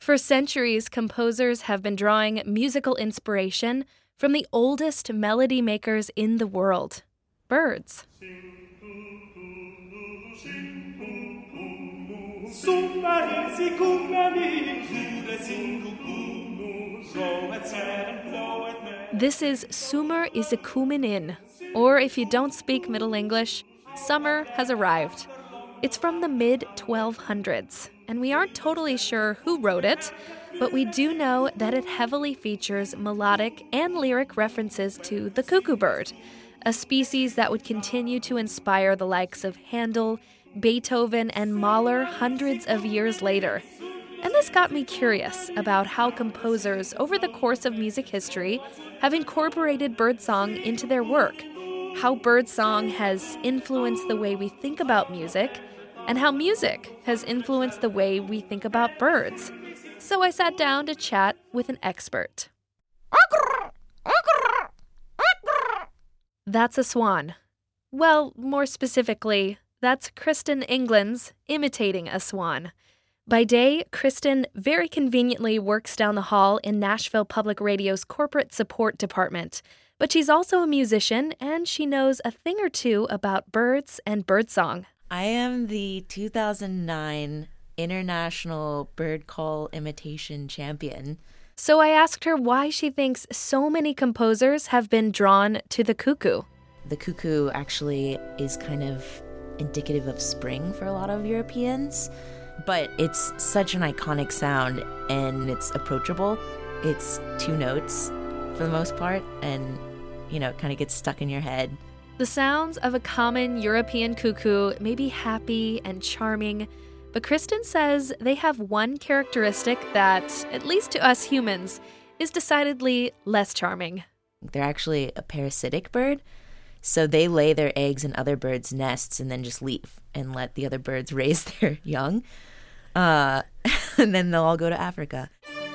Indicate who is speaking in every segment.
Speaker 1: For centuries, composers have been drawing musical inspiration from the oldest melody makers in the world, birds. This is Summer Isikumenin, or if you don't speak Middle English, summer has arrived. It's from the mid-1200s, and we aren't totally sure who wrote it, but we do know that it heavily features melodic and lyric references to the cuckoo bird, a species that would continue to inspire the likes of Handel, Beethoven, and Mahler hundreds of years later. And this got me curious about how composers over the course of music history have incorporated birdsong into their work, how birdsong has influenced the way we think about music, and how music has influenced the way we think about birds. So I sat down to chat with an expert. That's a swan. Well, more specifically, that's Kristen Englands imitating a swan. By day, Kristen very conveniently works down the hall in Nashville Public Radio's corporate support department. But she's also a musician, and she knows a thing or two about birds and birdsong.
Speaker 2: I am the 2009 International Bird Call Imitation Champion.
Speaker 1: So I asked her why she thinks so many composers have been drawn to the cuckoo.
Speaker 2: The cuckoo actually is kind of indicative of spring for a lot of Europeans, but it's such an iconic sound and it's approachable. It's two notes for the most part, and, it kind of gets stuck in your head.
Speaker 1: The sounds of a common European cuckoo may be happy and charming, but Kristen says they have one characteristic that, at least to us humans, is decidedly less charming.
Speaker 2: They're actually a parasitic bird, so they lay their eggs in other birds' nests and then just leave and let the other birds raise their young, and then they'll all go to Africa.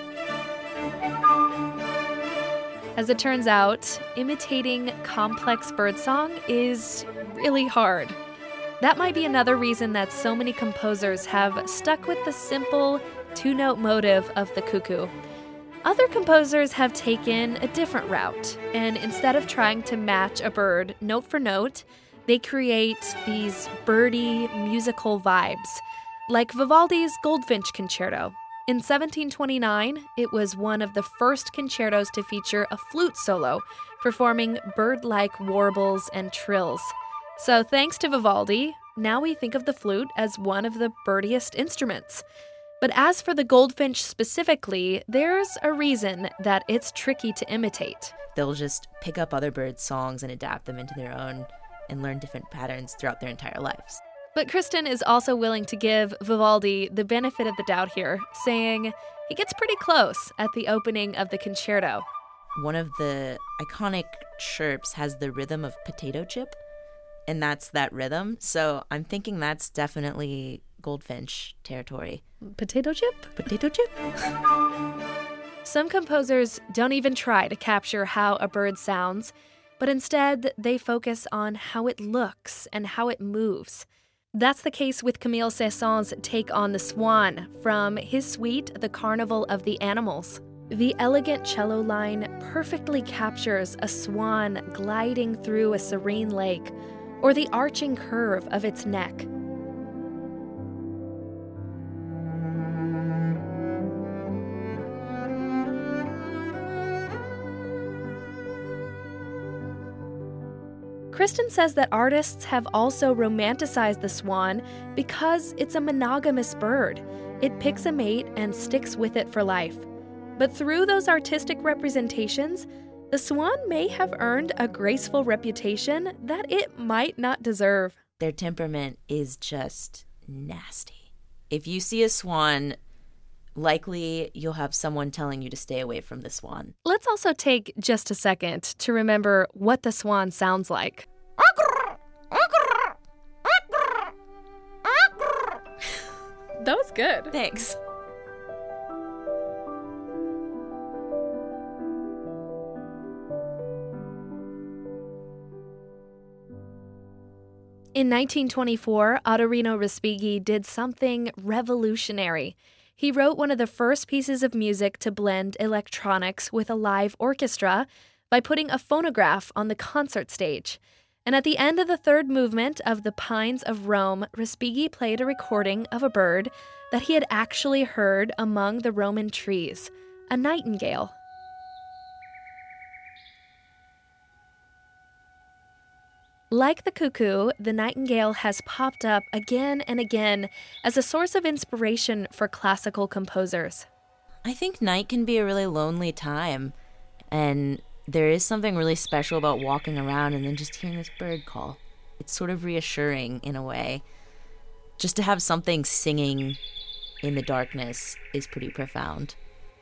Speaker 1: As it turns out, imitating complex birdsong is really hard. That might be another reason that so many composers have stuck with the simple two-note motive of the cuckoo. Other composers have taken a different route, and instead of trying to match a bird note for note, they create these birdy musical vibes, like Vivaldi's Goldfinch Concerto. In 1729, it was one of the first concertos to feature a flute solo, performing bird-like warbles and trills. So thanks to Vivaldi, now we think of the flute as one of the birdiest instruments. But as for the goldfinch specifically, there's a reason that it's tricky to imitate.
Speaker 2: They'll just pick up other birds' songs and adapt them into their own and learn different patterns throughout their entire lives.
Speaker 1: But Kristen is also willing to give Vivaldi the benefit of the doubt here, saying he gets pretty close at the opening of the concerto.
Speaker 2: One of the iconic chirps has the rhythm of potato chip, and that's that rhythm. So I'm thinking that's definitely goldfinch territory.
Speaker 1: Potato chip?
Speaker 2: Potato chip?
Speaker 1: Some composers don't even try to capture how a bird sounds, but instead they focus on how it looks and how it moves. That's the case with Camille Saint-Saëns's take on the swan from his suite, The Carnival of the Animals. The elegant cello line perfectly captures a swan gliding through a serene lake, or the arching curve of its neck. Kristen says that artists have also romanticized the swan because it's a monogamous bird. It picks a mate and sticks with it for life. But through those artistic representations, the swan may have earned a graceful reputation that it might not deserve.
Speaker 2: Their temperament is just nasty. If you see a swan, likely you'll have someone telling you to stay away from the swan.
Speaker 1: Let's also take just a second to remember what the swan sounds like. That was good.
Speaker 2: Thanks.
Speaker 1: In 1924, Ottorino Respighi did something revolutionary. He wrote one of the first pieces of music to blend electronics with a live orchestra by putting a phonograph on the concert stage. And at the end of the third movement of The Pines of Rome, Respighi played a recording of a bird that he had actually heard among the Roman trees, a nightingale. Like the cuckoo, the nightingale has popped up again and again as a source of inspiration for classical composers.
Speaker 2: I think night can be a really lonely time, and there is something really special about walking around and then just hearing this bird call. It's sort of reassuring in a way. Just to have something singing in the darkness is pretty profound.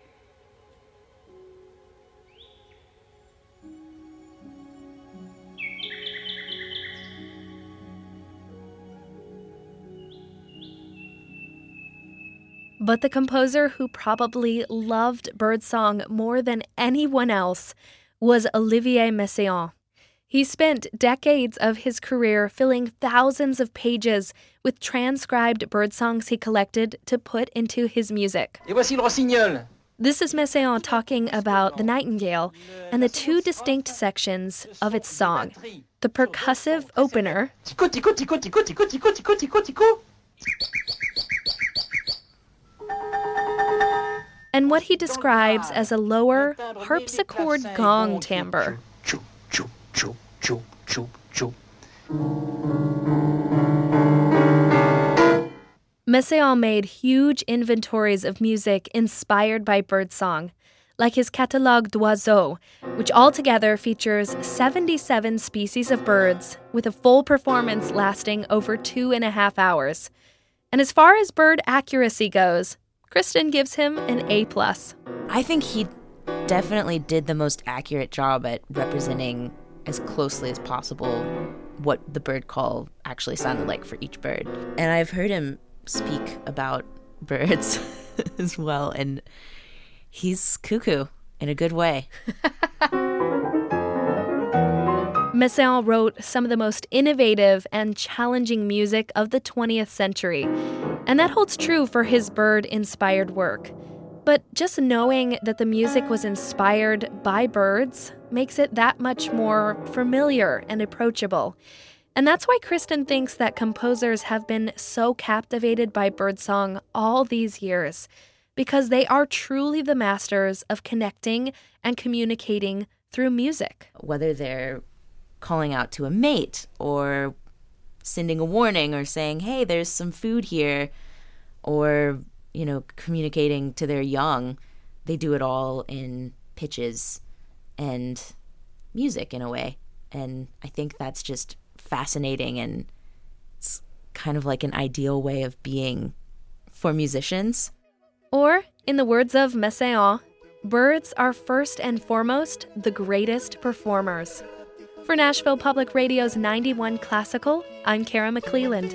Speaker 1: But the composer who probably loved birdsong more than anyone else was Olivier Messiaen. He spent decades of his career filling thousands of pages with transcribed birdsongs he collected to put into his music.
Speaker 3: Et voici le rossignol.
Speaker 1: This is Messiaen talking about the nightingale and the two distinct sections of its song. The percussive opener,
Speaker 3: Tico, tico, tico, tico, tico, tico, tico, tico, tico.
Speaker 1: and what he describes as a lower harpsichord gong timbre.
Speaker 3: Choo, choo, choo, choo, choo, choo.
Speaker 1: Messiaen made huge inventories of music inspired by birdsong, like his Catalogue d'Oiseaux, which altogether features 77 species of birds, with a full performance lasting over 2.5 hours. And as far as bird accuracy goes, Kristen gives him an A+.
Speaker 2: I think he definitely did the most accurate job at representing as closely as possible what the bird call actually sounded like for each bird. And I've heard him speak about birds as well, and he's cuckoo in a good way.
Speaker 1: Messiaen wrote some of the most innovative and challenging music of the 20th century, and that holds true for his bird-inspired work. But just knowing that the music was inspired by birds makes it that much more familiar and approachable. And that's why Kristen thinks that composers have been so captivated by birdsong all these years, because they are truly the masters of connecting and communicating through music.
Speaker 2: Whether they're calling out to a mate or sending a warning or saying, hey, there's some food here, or, communicating to their young, they do it all in pitches and music in a way. And I think that's just fascinating, and it's kind of like an ideal way of being for musicians.
Speaker 1: Or, in the words of Messiaen, birds are first and foremost the greatest performers. For Nashville Public Radio's 91 Classical, I'm Kara McClelland.